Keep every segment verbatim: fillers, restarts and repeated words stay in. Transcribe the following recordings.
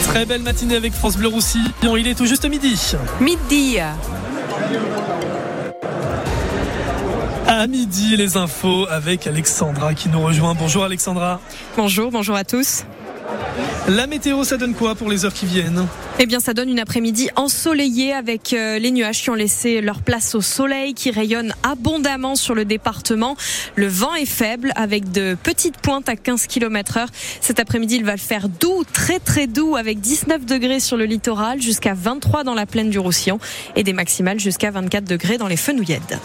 Très belle matinée avec France Bleu Roussillon. Il est tout juste midi. Midi. À midi, les infos avec Alexandra qui nous rejoint. Bonjour Alexandra. Bonjour, bonjour à tous. La météo, ça donne quoi pour les heures qui viennent ? Eh bien, ça donne une après-midi ensoleillée avec euh, les nuages qui ont laissé leur place au soleil, qui rayonnent abondamment sur le département. Le vent est faible avec de petites pointes à quinze kilomètres heure. Cet après-midi, il va le faire doux, très très doux, avec dix-neuf degrés sur le littoral, jusqu'à vingt-trois dans la plaine du Roussillon et des maximales jusqu'à vingt-quatre degrés dans les Fenouillèdes.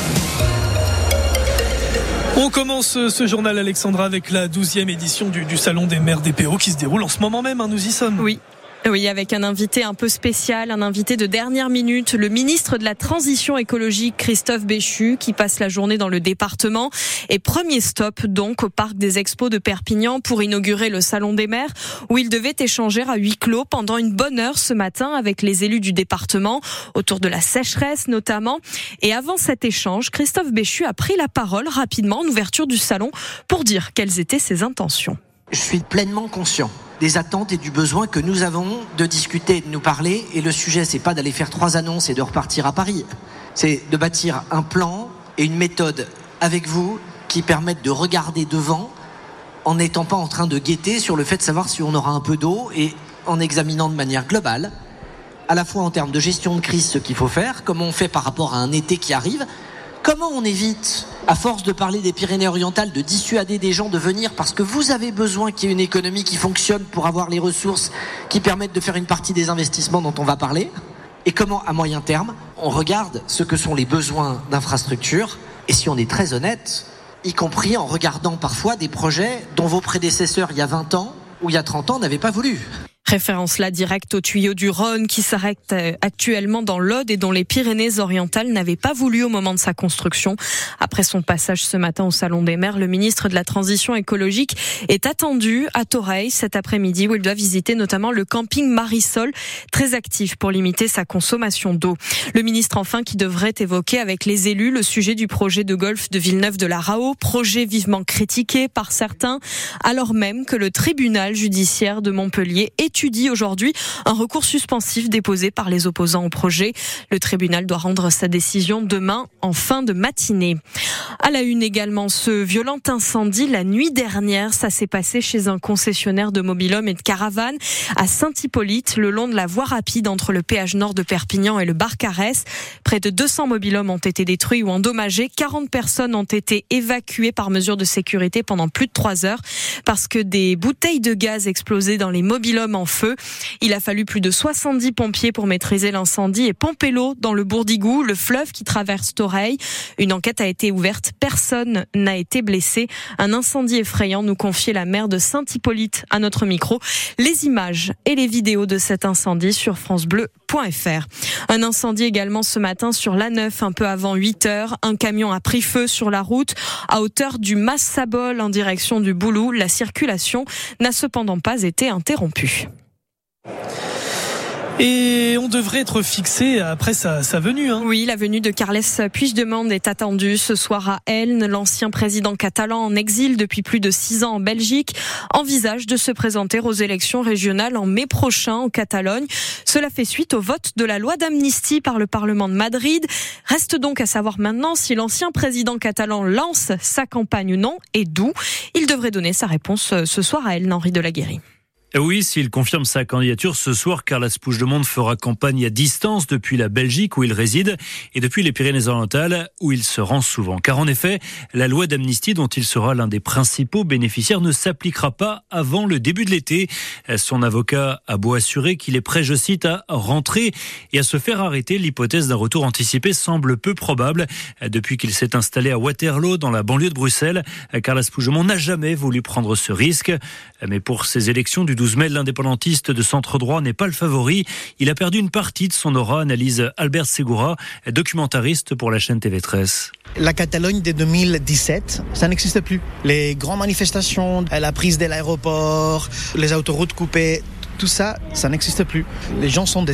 On commence ce journal, Alexandra, avec la douzième édition du, du Salon des maires des P O qui se déroule en ce moment même, hein, nous y sommes. Oui. Oui, avec un invité un peu spécial, un invité de dernière minute, le ministre de la Transition écologique, Christophe Béchu, qui passe la journée dans le département. Et premier stop, donc, au Parc des Expos de Perpignan pour inaugurer le Salon des maires, où il devait échanger à huis clos pendant une bonne heure ce matin avec les élus du département, autour de la sécheresse notamment. Et avant cet échange, Christophe Béchu a pris la parole rapidement en ouverture du salon pour dire quelles étaient ses intentions. Je suis pleinement conscient des attentes et du besoin que nous avons de discuter et de nous parler. Et le sujet, c'est pas d'aller faire trois annonces et de repartir à Paris. C'est de bâtir un plan et une méthode avec vous qui permettent de regarder devant en n'étant pas en train de guetter sur le fait de savoir si on aura un peu d'eau et en examinant de manière globale, à la fois en termes de gestion de crise, ce qu'il faut faire, comment on fait par rapport à un été qui arrive, comment on évite, à force de parler des Pyrénées-Orientales, de dissuader des gens de venir parce que vous avez besoin qu'il y ait une économie qui fonctionne pour avoir les ressources qui permettent de faire une partie des investissements dont on va parler. Et comment, à moyen terme, on regarde ce que sont les besoins d'infrastructures. Et si on est très honnête, y compris en regardant parfois des projets dont vos prédécesseurs, il y a vingt ans ou il y a trente ans, n'avaient pas voulu. Référence là directe au tuyau du Rhône qui s'arrête actuellement dans l'Aude et dont les Pyrénées-Orientales n'avaient pas voulu au moment de sa construction. Après son passage ce matin au Salon des maires, le ministre de la Transition écologique est attendu à Toreil cet après-midi où il doit visiter notamment le camping Marisol, très actif pour limiter sa consommation d'eau. Le ministre enfin qui devrait évoquer avec les élus le sujet du projet de golf de Villeneuve-de-la-Raho, projet vivement critiqué par certains, alors même que le tribunal judiciaire de Montpellier étudie aujourd'hui un recours suspensif déposé par les opposants au projet. Le tribunal doit rendre sa décision demain en fin de matinée. À la une également, ce violent incendie la nuit dernière, ça s'est passé chez un concessionnaire de mobil-home et de caravanes à Saint-Hippolyte, le long de la voie rapide entre le péage nord de Perpignan et le Barcarès. Près de deux cents mobil-homes ont été détruits ou endommagés. quarante personnes ont été évacuées par mesure de sécurité pendant plus de trois heures parce que des bouteilles de gaz explosaient dans les mobil-homes en feu. Il a fallu plus de soixante-dix pompiers pour maîtriser l'incendie et pomper l'eau dans le Bourdigou, le fleuve qui traverse Toreil. Une enquête a été ouverte, personne n'a été blessé. Un incendie effrayant, nous confiait la maire de Saint-Hippolyte à notre micro. Les images et les vidéos de cet incendie sur francebleu point f r. Un incendie également ce matin sur l'A neuf, un peu avant huit heures. Un camion a pris feu sur la route à hauteur du Mas-Sabol en direction du Boulou. La circulation n'a cependant pas été interrompue. Et on devrait être fixé après sa, sa venue. Hein. Oui, la venue de Carles Puigdemont est attendue ce soir à Elne. L'ancien président catalan en exil depuis plus de six ans en Belgique envisage de se présenter aux élections régionales en mai prochain en Catalogne. Cela fait suite au vote de la loi d'amnistie par le Parlement de Madrid. Reste donc à savoir maintenant si l'ancien président catalan lance sa campagne ou non et d'où. Il devrait donner sa réponse ce soir à Elne, Henri Delaguérie. Oui, s'il confirme sa candidature ce soir, Carles Puigdemont fera campagne à distance depuis la Belgique où il réside et depuis les Pyrénées-Orientales où il se rend souvent. Car en effet, la loi d'amnistie dont il sera l'un des principaux bénéficiaires ne s'appliquera pas avant le début de l'été. Son avocat a beau assurer qu'il est prêt, je cite, à rentrer et à se faire arrêter. L'hypothèse d'un retour anticipé semble peu probable. Depuis qu'il s'est installé à Waterloo, dans la banlieue de Bruxelles, Carles Puigdemont n'a jamais voulu prendre ce risque. Mais pour ces élections du douze mai, l'indépendantiste de centre-droit n'est pas le favori. Il a perdu une partie de son aura, analyse Albert Segura, documentariste pour la chaîne T V treize. La Catalogne de deux mille dix-sept, ça n'existe plus. Les grandes manifestations, la prise de l'aéroport, les autoroutes coupées, tout ça, ça n'existe plus. Les gens sont déçus.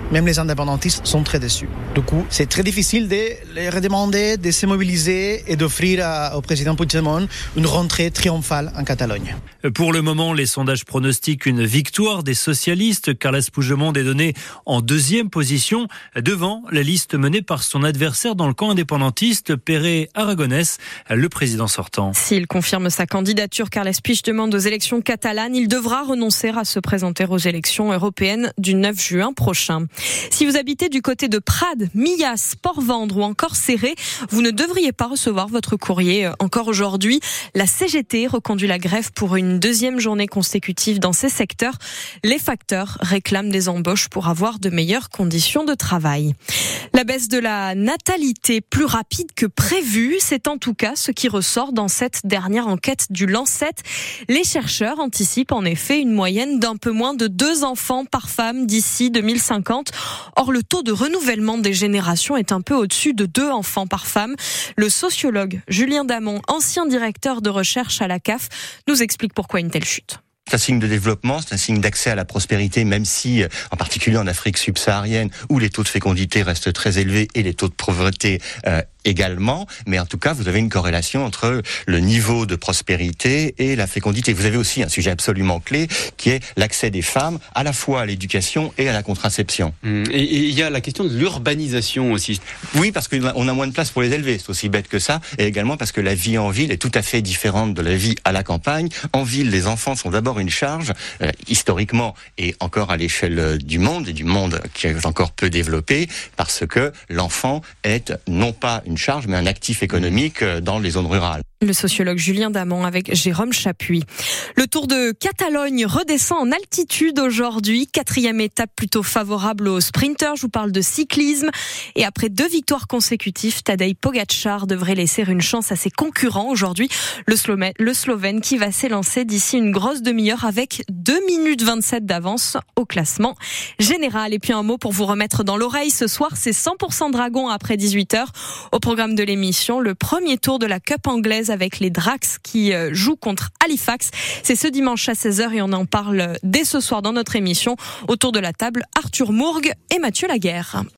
Même les indépendantistes sont très déçus. Du coup, c'est très difficile de les redemander, de se mobiliser et d'offrir à, au président Puigdemont une rentrée triomphale en Catalogne. Pour le moment, les sondages pronostiquent une victoire des socialistes. Carles Puigdemont est donné en deuxième position, devant la liste menée par son adversaire dans le camp indépendantiste, Pere Aragonès, le président sortant. S'il confirme sa candidature, Carles Puigdemont aux élections catalanes, il devra renoncer à se présenter aux élections européennes du neuf juin prochain. Si vous habitez du côté de Prades, Millas, Port-Vendre ou encore Céré, vous ne devriez pas recevoir votre courrier encore aujourd'hui. La C G T reconduit la grève pour une deuxième journée consécutive dans ces secteurs. Les facteurs réclament des embauches pour avoir de meilleures conditions de travail. La baisse de la natalité plus rapide que prévu, c'est en tout cas ce qui ressort dans cette dernière enquête du Lancet. Les chercheurs anticipent en effet une moyenne d'un peu moins de deux enfants par femme d'ici deux mille cinquante. Or, le taux de renouvellement des générations est un peu au-dessus de deux enfants par femme. Le sociologue Julien Damon, ancien directeur de recherche à la C A F, nous explique pourquoi une telle chute. C'est un signe de développement, c'est un signe d'accès à la prospérité, même si, en particulier en Afrique subsaharienne, où les taux de fécondité restent très élevés et les taux de pauvreté euh, également. Mais en tout cas, vous avez une corrélation entre le niveau de prospérité et la fécondité. Vous avez aussi un sujet absolument clé, qui est l'accès des femmes à la fois à l'éducation et à la contraception. Mmh. Et il y a la question de l'urbanisation aussi. Oui, parce qu'on a moins de place pour les élever, c'est aussi bête que ça. Et également parce que la vie en ville est tout à fait différente de la vie à la campagne. En ville, les enfants sont d'abord une charge, euh, historiquement et encore à l'échelle du monde, et du monde qui est encore peu développé, parce que l'enfant est non pas une charge, mais un actif économique dans les zones rurales. Le sociologue Julien Damon avec Jérôme Chapuis. Le Tour de Catalogne redescend en altitude aujourd'hui. Quatrième étape plutôt favorable aux sprinteurs. Je vous parle de cyclisme. Et après deux victoires consécutives, Tadej Pogačar devrait laisser une chance à ses concurrents aujourd'hui. Le Slovène, le Slovène qui va s'élancer d'ici une grosse demi-heure avec deux minutes vingt-sept d'avance au classement général. Et puis un mot pour vous remettre dans l'oreille. Ce soir, c'est cent pour cent Dragon après dix-huit heures. Au programme de l'émission, le premier tour de la Cup anglaise avec les Drax qui jouent contre Halifax. C'est ce dimanche à seize heures et on en parle dès ce soir dans notre émission. Autour de la table, Arthur Mourgue et Mathieu Laguerre.